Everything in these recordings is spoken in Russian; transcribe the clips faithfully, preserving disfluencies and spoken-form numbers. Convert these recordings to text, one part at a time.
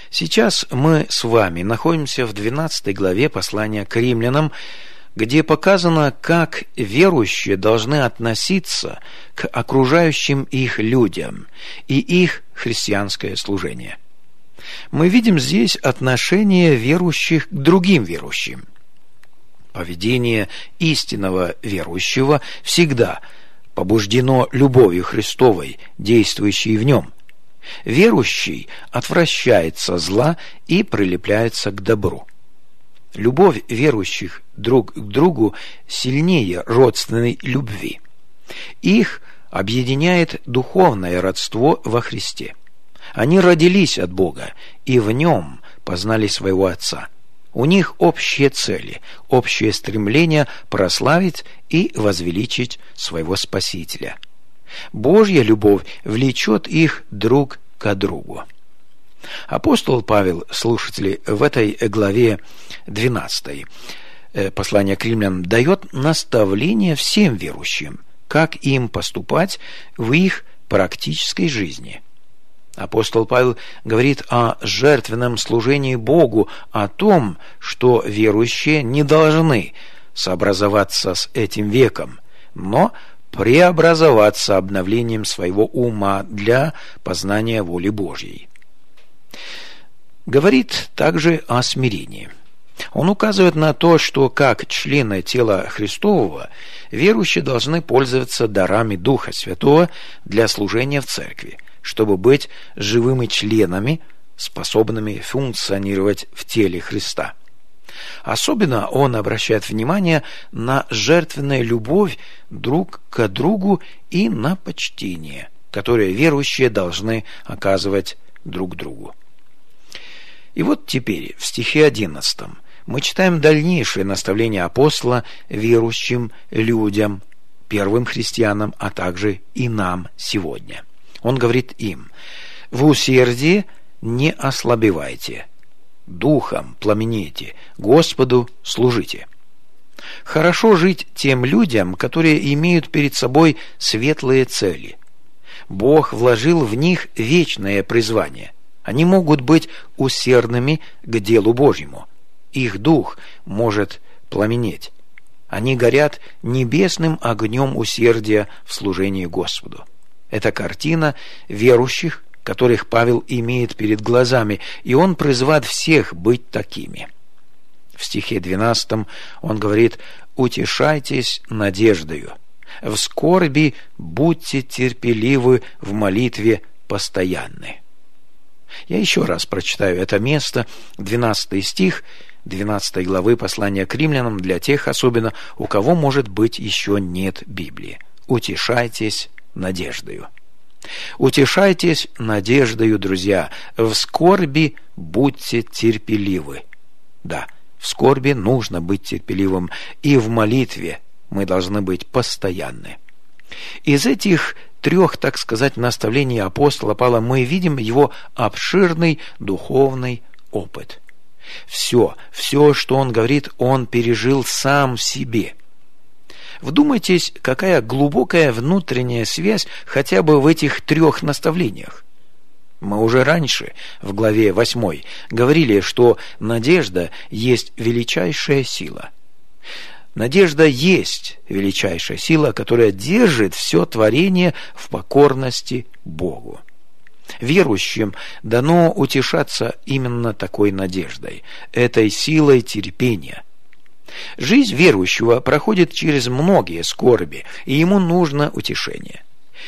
Сейчас мы с вами находимся в двенадцатой главе послания к римлянам, где показано, как верующие должны относиться к окружающим их людям и их христианское служение. Мы видим здесь отношение верующих к другим верующим. Поведение истинного верующего всегда побуждено любовью Христовой, действующей в нем. Верующий отвращается зла и прилепляется к добру. Любовь верующих друг к другу сильнее родственной любви. Их объединяет духовное родство во Христе. Они родились от Бога и в Нем познали своего Отца. У них общие цели, общее стремление прославить и возвеличить своего Спасителя. Божья любовь влечет их друг к другу. Апостол Павел, слушатели, в этой главе двенадцатой послания к римлянам дает наставление всем верующим, как им поступать в их практической жизни. Апостол Павел говорит о жертвенном служении Богу, о том, что верующие не должны сообразоваться с этим веком, но преобразоваться обновлением своего ума для познания воли Божьей. Говорит также о смирении. Он указывает на то, что как члены тела Христового верующие должны пользоваться дарами Духа Святого для служения в церкви, чтобы быть живыми членами, способными функционировать в теле Христа. Особенно он обращает внимание на жертвенную любовь друг к другу и на почтение, которое верующие должны оказывать друг другу. И вот теперь в стихе одиннадцатом мы читаем дальнейшее наставление апостола верующим людям, первым христианам, а также и нам сегодня. Он говорит им: «В усердии не ослабевайте, духом пламенейте, Господу служите». Хорошо жить тем людям, которые имеют перед собой светлые цели. Бог вложил в них вечное призвание. Они могут быть усердными к делу Божьему. Их дух может пламенеть. Они горят небесным огнем усердия в служении Господу. Это картина верующих, которых Павел имеет перед глазами, и он призывает всех быть такими. В стихе двенадцатом он говорит: «Утешайтесь надеждою, в скорби будьте терпеливы, в молитве постоянны». Я еще раз прочитаю это место, двенадцатый стих двенадцатой главы послания к римлянам, для тех особенно, у кого, может быть, еще нет Библии. «Утешайтесь надеждою». Утешайтесь надеждою, друзья, в скорби будьте терпеливы. Да, в скорби нужно быть терпеливым, и в молитве мы должны быть постоянны. Из этих трех, так сказать, наставлений апостола Павла мы видим его обширный духовный опыт. Все, все, что он говорит, он пережил сам в себе. Вдумайтесь, какая глубокая внутренняя связь хотя бы в этих трех наставлениях. Мы уже раньше, в главе восьмой, говорили, что надежда есть величайшая сила. Надежда есть величайшая сила, которая держит все творение в покорности Богу. Верующим дано утешаться именно такой надеждой, этой силой терпения. Жизнь верующего проходит через многие скорби, и ему нужно утешение.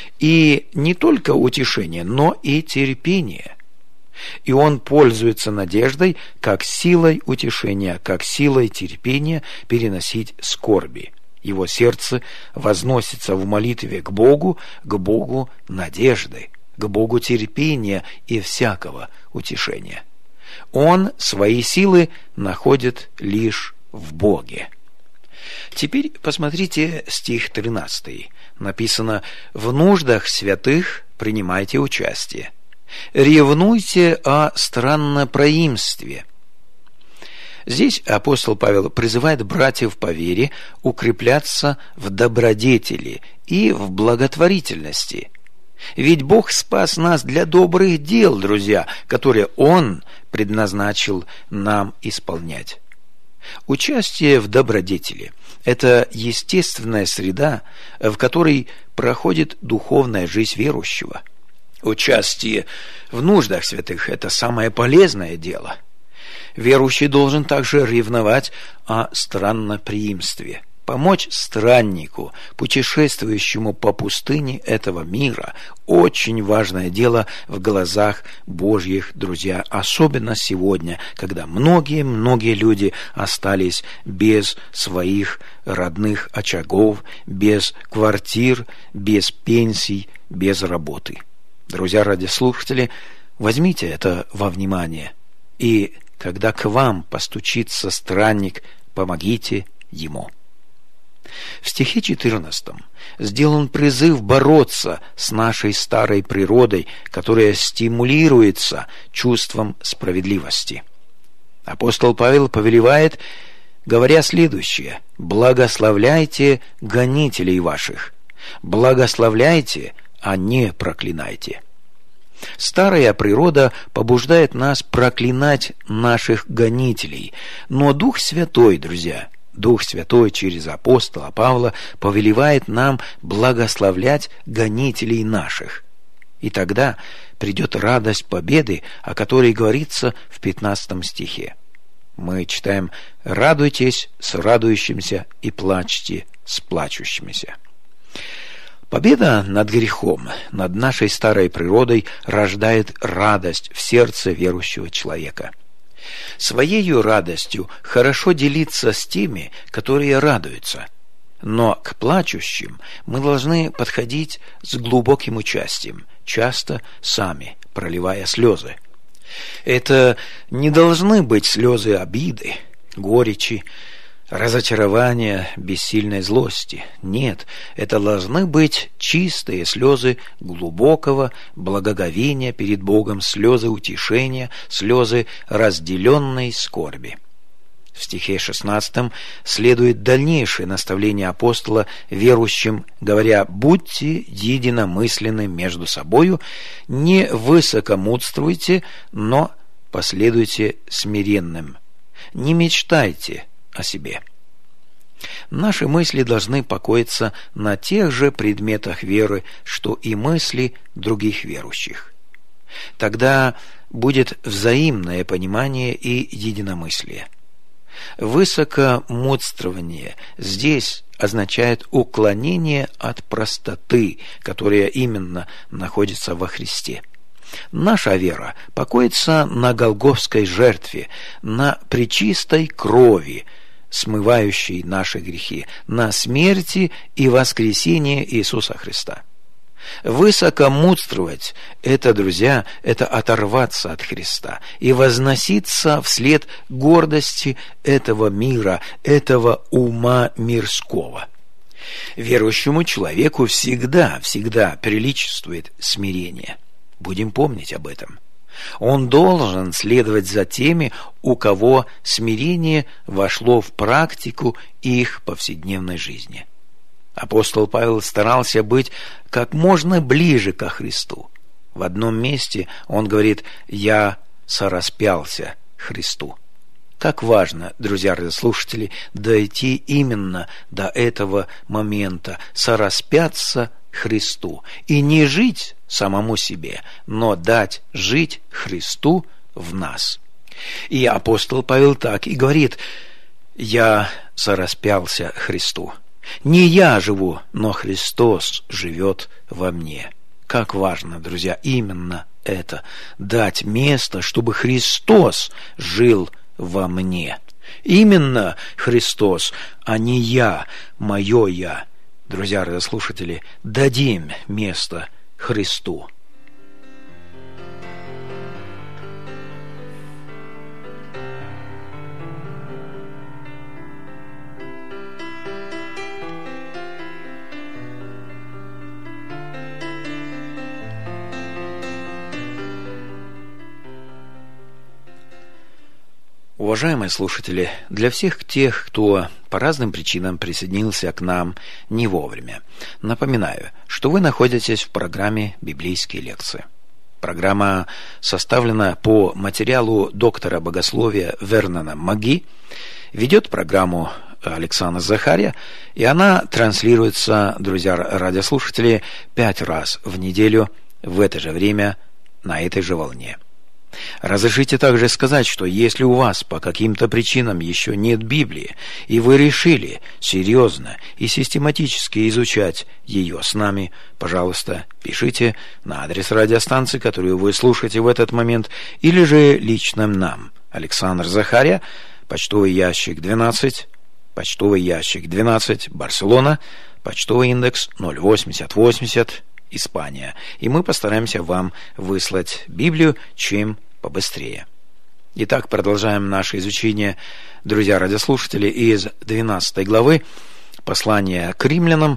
И не только утешение, но и терпение. И он пользуется надеждой как силой утешения, как силой терпения переносить скорби. Его сердце возносится в молитве к Богу, к Богу надежды, к Богу терпения и всякого утешения. Он свои силы находит лишь в Боге. Теперь посмотрите стих тринадцатый. Написано: «В нуждах святых принимайте участие. Ревнуйте о страннопроимстве». Здесь апостол Павел призывает братьев по вере укрепляться в добродетели и в благотворительности. Ведь Бог спас нас для добрых дел, друзья, которые Он предназначил нам исполнять. Участие в добродетели – это естественная среда, в которой проходит духовная жизнь верующего. Участие в нуждах святых – это самое полезное дело. Верующий должен также ревновать о странноприимстве. Помочь страннику, путешествующему по пустыне этого мира – очень важное дело в глазах Божьих, друзья, особенно сегодня, когда многие-многие люди остались без своих родных очагов, без квартир, без пенсий, без работы. Друзья радиослушатели, возьмите это во внимание, и когда к вам постучится странник, помогите ему. В стихе четырнадцатом сделан призыв бороться с нашей старой природой, которая стимулируется чувством справедливости. Апостол Павел повелевает, говоря следующее: «Благословляйте гонителей ваших, благословляйте, а не проклинайте». Старая природа побуждает нас проклинать наших гонителей, но Дух Святой, друзья, Дух Святой через апостола Павла повелевает нам благословлять гонителей наших. И тогда придет радость победы, о которой говорится в пятнадцатом стихе. Мы читаем: «Радуйтесь с радующимся и плачьте с плачущимися». Победа над грехом, над нашей старой природой рождает радость в сердце верующего человека. Своею радостью хорошо делиться с теми, которые радуются, но к плачущим мы должны подходить с глубоким участием, часто сами проливая слезы. Это не должны быть слезы обиды, горечи, разочарования, бессильной злости. Нет, это должны быть чистые слезы глубокого благоговения перед Богом, слезы утешения, слезы разделенной скорби. В стихе шестнадцатом следует дальнейшее наставление апостола верующим, говоря: «Будьте единомысленны между собою, не высокомудствуйте, но последуйте смиренным, не мечтайте о себе». Наши мысли должны покоиться на тех же предметах веры, что и мысли других верующих. Тогда будет взаимное понимание и единомыслие. Высокомудствование здесь означает уклонение от простоты, которая именно находится во Христе. Наша вера покоится на голгофской жертве, на пречистой крови, смывающей наши грехи, на смерти и воскресении Иисуса Христа. Высокомудствовать – это, друзья, это оторваться от Христа и возноситься вслед гордости этого мира, этого ума мирского. Верующему человеку всегда, всегда приличествует смирение. Будем помнить об этом. Он должен следовать за теми, у кого смирение вошло в практику их повседневной жизни. Апостол Павел старался быть как можно ближе ко Христу. В одном месте он говорит: «Я сораспялся Христу». Как важно, друзья радиослушатели, дойти именно до этого момента, сораспяться Христу, и не жить самому себе, но дать жить Христу в нас. И апостол Павел так и говорит: «Я сораспялся Христу». Не я живу, но Христос живет во мне. Как важно, друзья, именно это – дать место, чтобы Христос жил во мне. Именно Христос, а не я, мое я. Друзья радиослушатели, дадим место Христу. Уважаемые слушатели, для всех тех, кто по разным причинам присоединился к нам не вовремя, напоминаю, что вы находитесь в программе «Библейские лекции». Программа составлена по материалу доктора богословия Вернона Маги, ведет программу Александр Захарья, и она транслируется, друзья радиослушатели, пять раз в неделю в это же время на этой же волне. Разрешите также сказать, что если у вас по каким-то причинам еще нет Библии, и вы решили серьезно и систематически изучать ее с нами, пожалуйста, пишите на адрес радиостанции, которую вы слушаете в этот момент, или же лично нам. Александр Захарья, почтовый ящик двенадцать, почтовый ящик двенадцать, Барселона, почтовый индекс ноль восемьдесят восемьдесят, Испания. И мы постараемся вам выслать Библию чем побыстрее. Итак, продолжаем наше изучение, друзья радиослушатели, из двенадцатой главы послания к римлянам.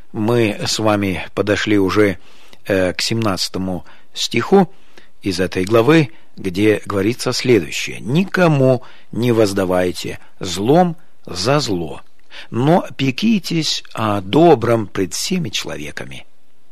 Мы с вами подошли уже э, к семнадцатому стиху из этой главы, где говорится следующее: «Никому не воздавайте злом за зло, но пекитесь о добром пред всеми человеками».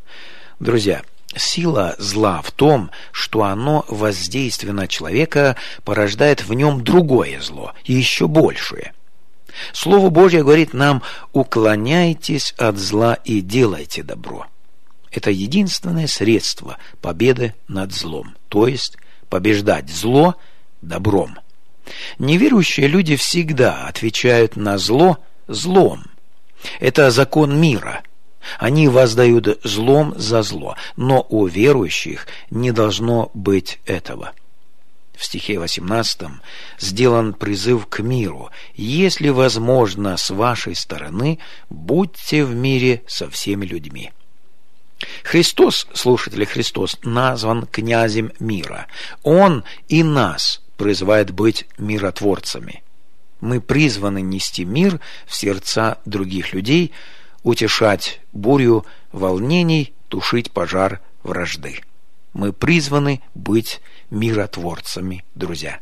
Друзья, сила зла в том, что оно, воздействуя на человека, порождает в нем другое зло, и еще большее. Слово Божье говорит нам: «Уклоняйтесь от зла и делайте добро». Это единственное средство победы над злом, то есть побеждать зло добром. Неверующие люди всегда отвечают на зло злом. Это закон мира. Они воздают злом за зло, но у верующих не должно быть этого. В стихе восемнадцатом сделан призыв к миру: «Если возможно с вашей стороны, будьте в мире со всеми людьми». Христос, слушатели, Христос назван князем мира. Он и нас призывает быть миротворцами. Мы призваны нести мир в сердца других людей, утешать бурю волнений, тушить пожар вражды. Мы призваны быть миротворцами, друзья.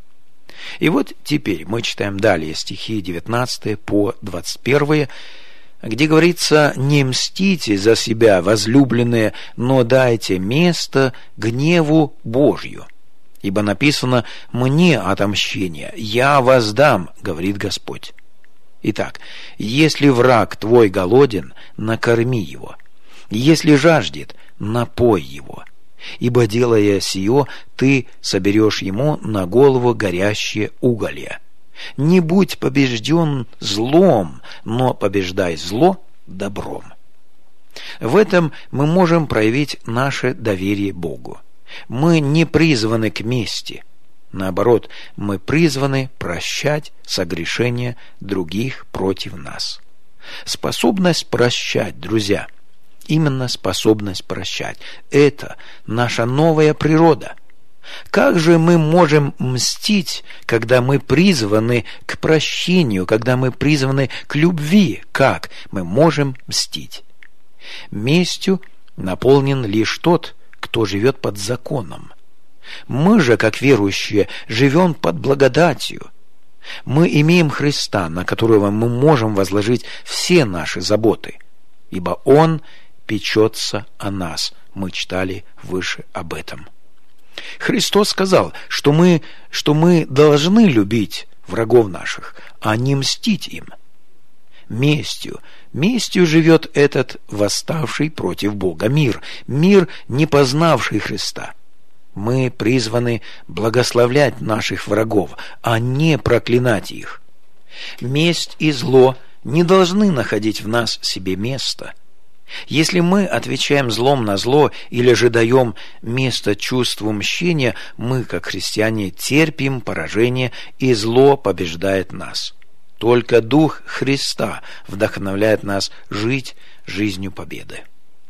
И вот теперь мы читаем далее стихи девятнадцатый по двадцать первый, где говорится: «Не мстите за себя, возлюбленные, но дайте место гневу Божью. Ибо написано: мне отомщение, я воздам, говорит Господь». Итак, если враг твой голоден, накорми его, если жаждет, напой его, ибо, делая сие, ты соберешь ему на голову горящие уголья. Не будь побежден злом, но побеждай зло добром. В этом мы можем проявить наше доверие Богу. Мы не призваны к мести. Наоборот, мы призваны прощать согрешения других против нас. Способность прощать, друзья, именно способность прощать – это наша новая природа. Как же мы можем мстить, когда мы призваны к прощению, когда мы призваны к любви? Как мы можем мстить? Местью наполнен лишь тот, кто живет под законом. Мы же, как верующие, живем под благодатью. Мы имеем Христа, на которого мы можем возложить все наши заботы, ибо Он печется о нас. Мы читали выше об этом. Христос сказал, что мы, что мы должны любить врагов наших, а не мстить им. Местью, местью живет этот восставший против Бога мир, мир, не познавший Христа. Мы призваны благословлять наших врагов, а не проклинать их. Месть и зло не должны находить в нас себе места. Если мы отвечаем злом на зло или же даем место чувству мщения, мы, как христиане, терпим поражение, и зло побеждает нас. Только Дух Христа вдохновляет нас жить жизнью победы.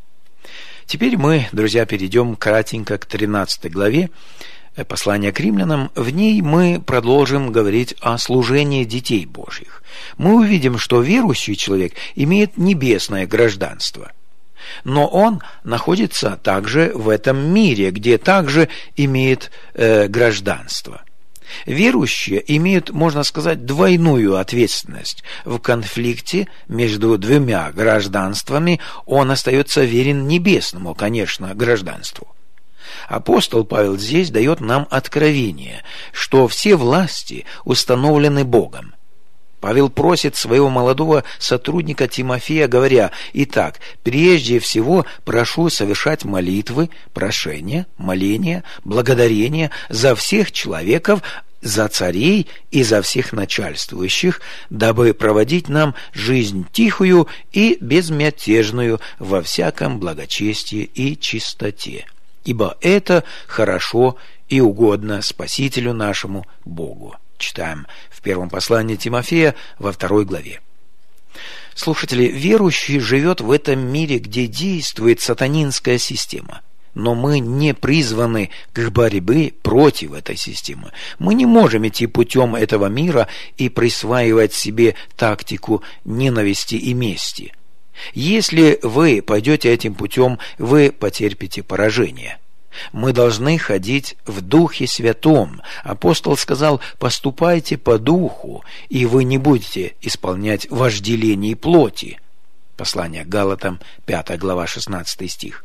Теперь мы, друзья, перейдем кратенько к тринадцатой главе послания к римлянам. В ней мы продолжим говорить о служении детей Божьих. Мы увидим, что верующий человек имеет небесное гражданство, но он находится также в этом мире, где также имеет э, гражданство. Верующие имеют, можно сказать, двойную ответственность. В конфликте между двумя гражданствами он остается верен небесному, конечно, гражданству. Апостол Павел здесь дает нам откровение, что все власти установлены Богом. Павел просит своего молодого сотрудника Тимофея, говоря: «Итак, прежде всего прошу совершать молитвы, прошения, моления, благодарения за всех человеков, за царей и за всех начальствующих, дабы проводить нам жизнь тихую и безмятежную во всяком благочестии и чистоте. Ибо это хорошо и угодно Спасителю нашему Богу». Читаем в первом послании Тимофея во второй главе. Слушатели, верующий живет в этом мире, где действует сатанинская система. Но мы не призваны к борьбе против этой системы. Мы не можем идти путем этого мира и присваивать себе тактику ненависти и мести. Если вы пойдете этим путем, вы потерпите поражение. Мы должны ходить в Духе Святом. Апостол сказал: «Поступайте по Духу, и вы не будете исполнять вожделений плоти». Послание к Галатам, пятая глава, шестнадцатый стих.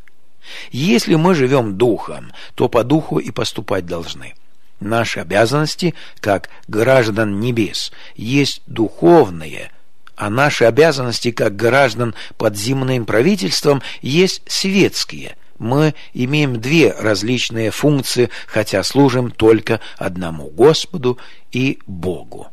Если мы живем Духом, то по Духу и поступать должны. Наши обязанности, как граждан небес, есть духовные, а наши обязанности, как граждан под земным правительством, есть светские. Мы имеем две различные функции, хотя служим только одному Господу и Богу.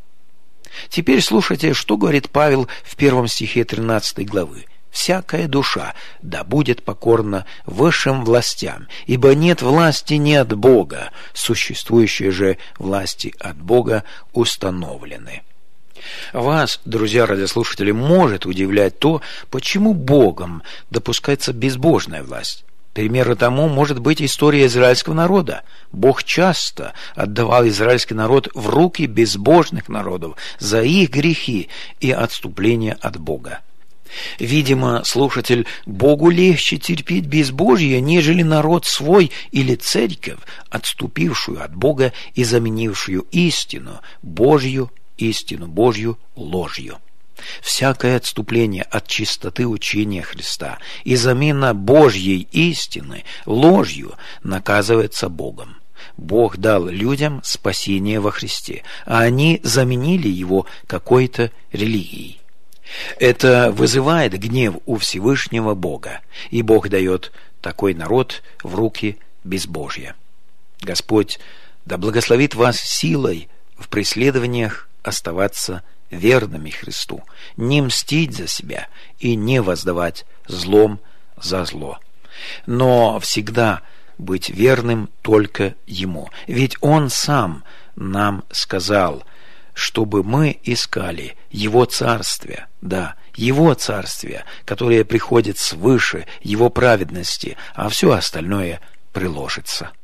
Теперь слушайте, что говорит Павел в первом стихе тринадцатой главы. «Всякая душа да будет покорна высшим властям, ибо нет власти не от Бога, существующие же власти от Бога установлены». Вас, друзья радиослушатели, может удивлять то, почему Богом допускается безбожная власть. Примером тому может быть история израильского народа. Бог часто отдавал израильский народ в руки безбожных народов за их грехи и отступление от Бога. Видимо, слушатель, Богу легче терпеть безбожие, нежели народ свой или церковь, отступившую от Бога и заменившую истину Божью, истину Божью ложью. Всякое отступление от чистоты учения Христа и замена Божьей истины ложью наказывается Богом. Бог дал людям спасение во Христе, а они заменили его какой-то религией. Это вызывает гнев у Всевышнего Бога, и Бог дает такой народ в руки безбожья. Господь да благословит вас силой в преследованиях оставаться верными Христу, не мстить за себя и не воздавать злом за зло, но всегда быть верным только Ему. Ведь Он Сам нам сказал, чтобы мы искали Его Царствие, да, Его Царствие, которое приходит свыше Его праведности, а все остальное приложится.